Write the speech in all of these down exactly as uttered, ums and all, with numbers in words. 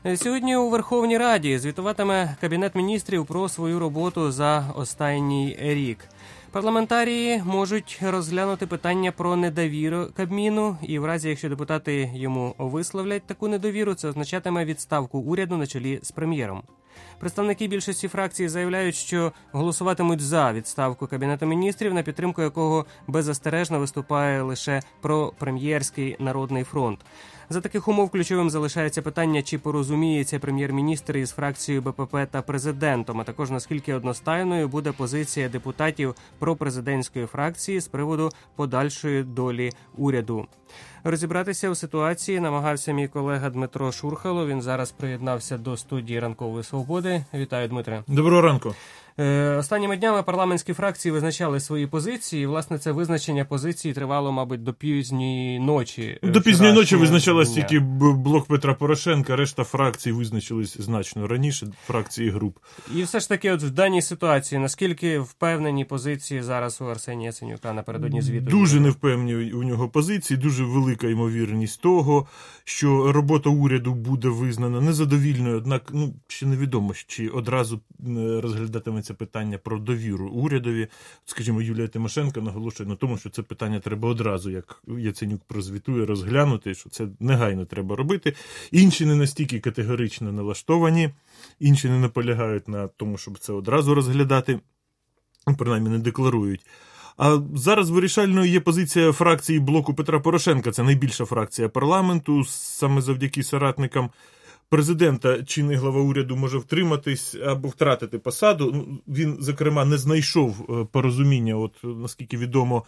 Сьогодні у Верховній Раді звітуватиме Кабінет міністрів про свою роботу за останній рік. Парламентарії можуть розглянути питання про недовіру Кабміну, і в разі, якщо депутати йому висловлять таку недовіру, це означатиме відставку уряду на чолі з прем'єром. Представники більшості фракцій заявляють, що голосуватимуть за відставку Кабінету міністрів, на підтримку якого беззастережно виступає лише пропрем'єрський Народний фронт. За таких умов ключовим залишається питання, чи порозуміється прем'єр-міністр із фракцією Б П П та президентом, а також наскільки одностайною буде позиція депутатів пропрезидентської фракції з приводу подальшої долі уряду. Розібратися у ситуації намагався мій колега Дмитро Шурхало. Він зараз приєднався до студії «Ранкової свободи». Вітаю, Дмитре. Доброго ранку. Е, останніми днями парламентські фракції визначали свої позиції. І, власне, це визначення позиції тривало, мабуть, до пізньої ночі. До пізньої ночі визначалась тільки блок Петра Порошенка, решта фракцій визначились значно раніше, фракції груп. І все ж таки, от в даній ситуації, наскільки впевнені позиції зараз у Арсенія Яценюка напередодні звіту? Дуже невпевнені у нього позиції, дуже велика ймовірність того, що робота уряду буде визнана незадовільною, однак ну, ще невідомо, чи одразу розглядатиметься питання про довіру урядові. Скажімо, Юлія Тимошенко наголошує на тому, що це питання треба одразу, як Яценюк прозвітує, розглянути, що це негайно треба робити. Інші не настільки категорично налаштовані, інші не наполягають на тому, щоб це одразу розглядати, принаймні не декларують. А зараз вирішальною є позиція фракції блоку Петра Порошенка. Це найбільша фракція парламенту, саме завдяки соратникам президента чинний глава уряду може втриматись або втратити посаду. Він, зокрема, не знайшов порозуміння, от наскільки відомо,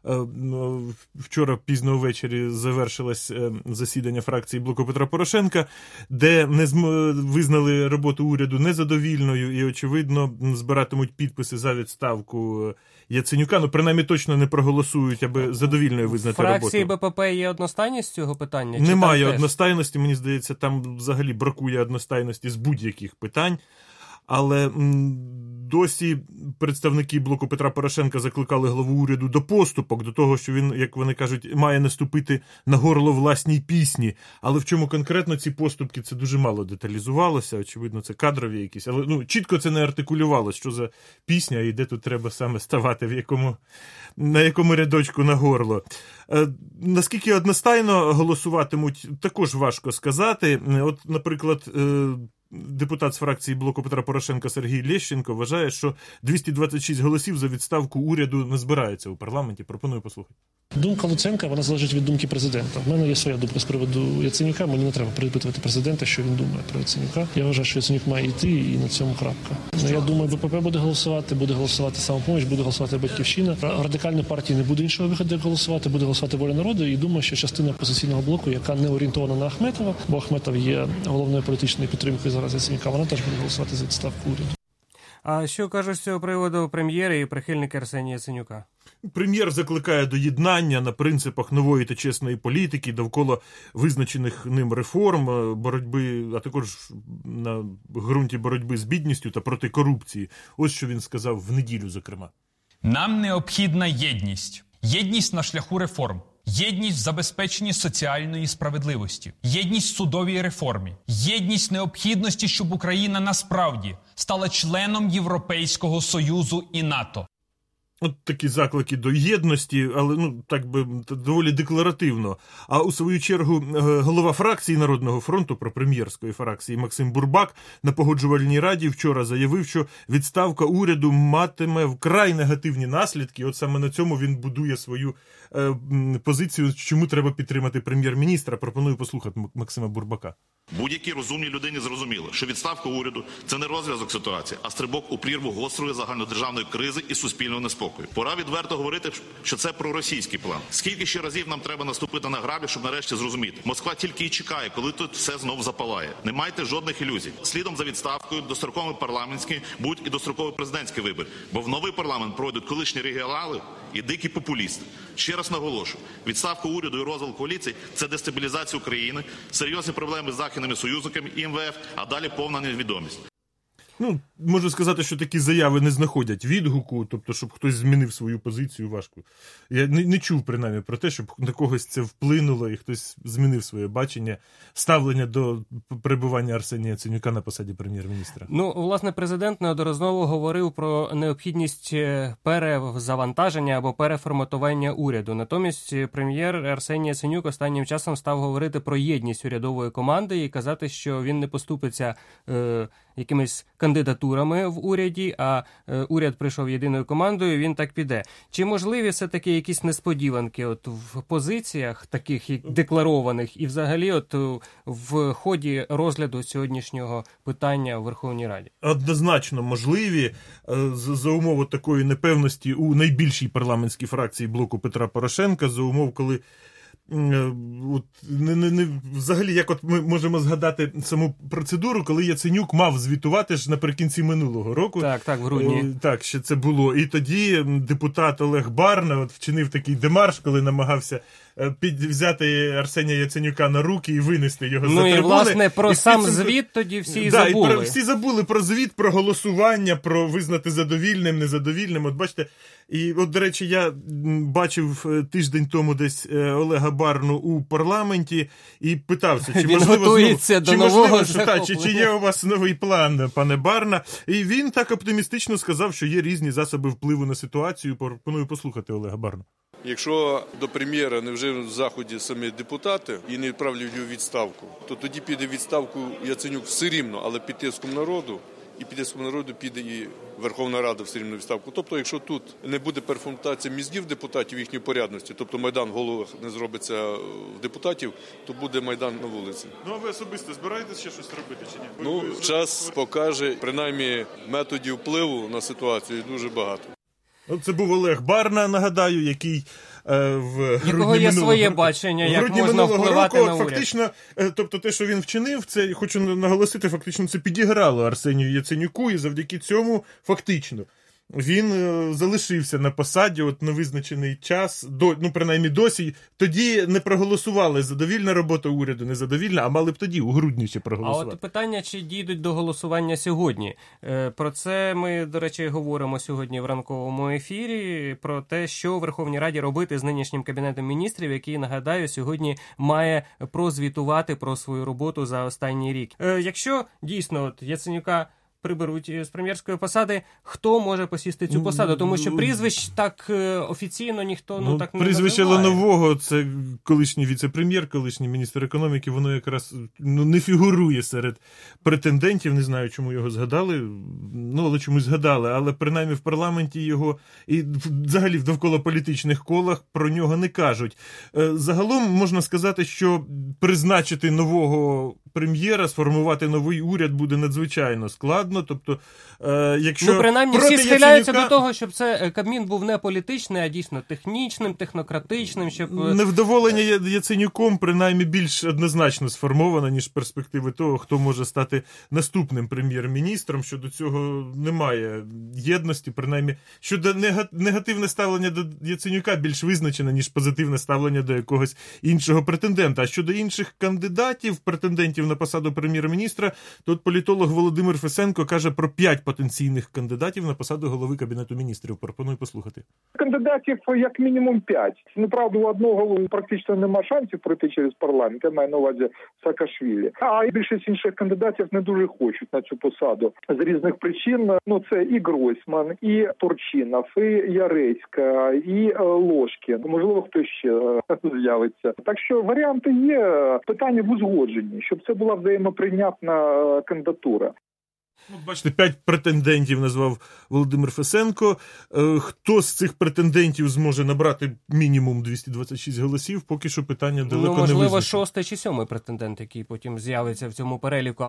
вчора пізно ввечері завершилось засідання фракції блоку Петра Порошенка, де не визнали роботу уряду незадовільною і, очевидно, збиратимуть підписи за відставку Яценюка. Ну, принаймні, точно не проголосують, аби задовільною визнати роботу. Фракції Б П П є одностайність з цього питання? Немає одностайності, мені здається, там взагалі бракує одностайності з будь-яких питань. Але м, досі представники блоку Петра Порошенка закликали главу уряду до поступок, до того, що він, як вони кажуть, має наступити на горло власній пісні. Але в чому конкретно ці поступки, це дуже мало деталізувалося, очевидно, це кадрові якісь. Але ну, чітко це не артикулювалося, що за пісня і де тут треба саме ставати, в якому, на якому рядочку на горло. Е, наскільки одностайно голосуватимуть, також важко сказати. От, наприклад, е, депутат з фракції блоку Петра Порошенка Сергій Лещенко вважає, що двісті двадцять шість голосів за відставку уряду не збирається у парламенті. Пропоную послухати. Думка Луценка, вона залежить від думки президента. В мене є своя думка з приводу Яценюка, мені не треба перепитувати президента, що він думає про Яценюка. Я вважаю, що Яценюк має йти, і на цьому крапка. Я думаю, Б П П буде голосувати, буде голосувати Самопоміч, буде голосувати Батьківщина. Радикальної партії не буде іншого виходу, як голосувати, буде голосувати Воля народу. І думаю, що частина опозиційного блоку, яка не орієнтована на Ахметова, бо Ахметов є головною політичною підтримкою зараз Яценюка, вона теж буде голосувати за відставку уряду. А що кажуть з цього приводу прем'єри і прихильники Арсенія Яценюка? Прем'єр закликає до єднання на принципах нової та чесної політики довкола визначених ним реформ, боротьби, а також на ґрунті боротьби з бідністю та проти корупції. Ось що він сказав в неділю, зокрема. Нам необхідна єдність. Єдність на шляху реформ. Єдність в забезпеченні соціальної справедливості, єдність в судовій реформі, єдність необхідності, щоб Україна насправді стала членом Європейського Союзу і НАТО. От такі заклики до єдності, але ну так би доволі декларативно. А у свою чергу голова фракції Народного фронту, пропрем'єрської фракції Максим Бурбак на Погоджувальній раді вчора заявив, що відставка уряду матиме вкрай негативні наслідки. От саме на цьому він будує свою е, позицію, чому треба підтримати прем'єр-міністра. Пропоную послухати Максима Бурбака. Будь-якій розумній людині зрозуміло, що відставка уряду – це не розв'язок ситуації, а стрибок у прірву гострої загальнодержавної кризи і суспільного неспокою. Пора відверто говорити, що це проросійський план. Скільки ще разів нам треба наступити на граблі, щоб нарешті зрозуміти? Москва тільки і чекає, коли тут все знов запалає. Не майте жодних ілюзій. Слідом за відставкою достроковий парламентський будь і достроковий президентський вибір. Бо в новий парламент пройдуть колишні регіонали і дикі популісти. Ще раз наголошую, відставка уряду і розвал коаліції – це дестабілізація України, серйозні проблеми з західними союзниками і М В Ф, а далі повна невідомість. Ну, можу сказати, що такі заяви не знаходять відгуку, тобто, щоб хтось змінив свою позицію, важко. Я не, не чув, принаймні, про те, щоб на когось це вплинуло і хтось змінив своє бачення, ставлення до перебування Арсенія Яценюка на посаді прем'єр-міністра. Ну, власне, президент неодноразово говорив про необхідність перезавантаження або переформатування уряду. Натомість прем'єр Арсеній Яценюк останнім часом став говорити про єдність урядової команди і казати, що він не поступиться е, якимись кандидатурами в уряді, а е, уряд прийшов єдиною командою, він так піде. Чи можливі все-таки якісь несподіванки от в позиціях таких як декларованих і взагалі от в ході розгляду сьогоднішнього питання в Верховній Раді? Однозначно можливі за умови такої непевності у найбільшій парламентській фракції блоку Петра Порошенка, за умов, коли от, не, не, не, взагалі, як от ми можемо згадати саму процедуру, коли Яценюк мав звітувати ж наприкінці минулого року. Так, так, в грудні. Так, ще це було. І тоді депутат Олег Барна от вчинив такий демарш, коли намагався під, взяти Арсенія Яценюка на руки і винести його ну, за трибуни. Ну і, власне, про і сам цим... звіт тоді всі да, забули. І про, всі забули про звіт, про голосування, про визнати задовільним, незадовільним. От бачите, і от, до речі, я бачив тиждень тому десь Олега Барну у парламенті і питався, чи він можливо, готується знову, до чи, нового можливо що, та, чи, чи є у вас новий план, пане Барна. І він так оптимістично сказав, що є різні засоби впливу на ситуацію. Пропоную послухати Олега Барну. Якщо до прем'єра не вживуть в заході самі депутати і не відправлять його відставку, то тоді піде відставку Яценюк все рівно, але під тиском народу, і під тиском народу піде і Верховна Рада все рівно відставку. Тобто, якщо тут не буде перформатації мізків депутатів їхньої порядності, тобто Майдан в головах не зробиться в депутатів, то буде Майдан на вулиці. Ну, а ви особисто збираєтесь ще щось робити чи ні? Ви, ну, ви... час покаже, принаймні, методів впливу на ситуацію дуже багато. Це був Олег Барна, нагадаю, який е, в грудні якого є своє року, бачення, як грудні можна впливати року, на уряд. Фактично, е, тобто те, що він вчинив, це, хочу наголосити, фактично це підіграло Арсенію Яценюку, і завдяки цьому, фактично, він е, залишився на посаді от на визначений час, до, ну, принаймні досі. Тоді не проголосували задовільна робота уряду, незадовільна, а мали б тоді, у грудні ще проголосувати. А от питання, чи дійдуть до голосування сьогодні. Е, про це ми, до речі, говоримо сьогодні в ранковому ефірі, про те, що у Верховній Раді робити з нинішнім Кабінетом міністрів, який, нагадаю, сьогодні має прозвітувати про свою роботу за останній рік. Е, якщо дійсно от Яценюка приберуть з прем'єрської посади, хто може посісти цю посаду? Тому що прізвищ так офіційно ніхто ну, ну так не прізвище називає. Ланового, це колишній віце-прем'єр, колишній міністр економіки, воно якраз ну, не фігурує серед претендентів, не знаю, чому його згадали, ну, але чомусь згадали, але принаймні в парламенті його і взагалі в довколополітичних колах про нього не кажуть. Загалом можна сказати, що призначити нового прем'єра, сформувати новий уряд буде надзвичайно складно. Тобто, е, якщо ну, принаймні, всі схиляються Яценюка... до того, щоб це Кабмін був не політичний, а дійсно технічним, технократичним, щоб... Невдоволення Яценюком, принаймні, більш однозначно сформовано, ніж перспективи того, хто може стати наступним прем'єр-міністром. Щодо цього немає єдності, принаймні. Щодо негативне ставлення до Яценюка більш визначене, ніж позитивне ставлення до якогось іншого претендента. А щодо інших кандидатів, претендентів на посаду прем'єр-міністра, тут політолог Володимир Фесенко каже про п'ять потенційних кандидатів на посаду голови Кабінету міністрів. Пропоную послухати. Кандидатів як мінімум п'ять. Направду, у одного практично нема шансів пройти через парламент, я маю на увазі Саакашвілі. А більшість інших кандидатів не дуже хочуть на цю посаду. З різних причин. Ну, це і Гройсман, і Турчинов, і Яреська, і Ложкін. Можливо, хто ще з'явиться. Так що варіанти є. Питання в узгодженні, щоб це була взаємоприйнятна кандидатура. От бачите, п'ять претендентів назвав Володимир Фесенко. Хто з цих претендентів зможе набрати мінімум двісті двадцять шість голосів, поки що питання далеко ну, не визначено. можливо, шостий чи сьомий претендент, який потім з'явиться в цьому переліку.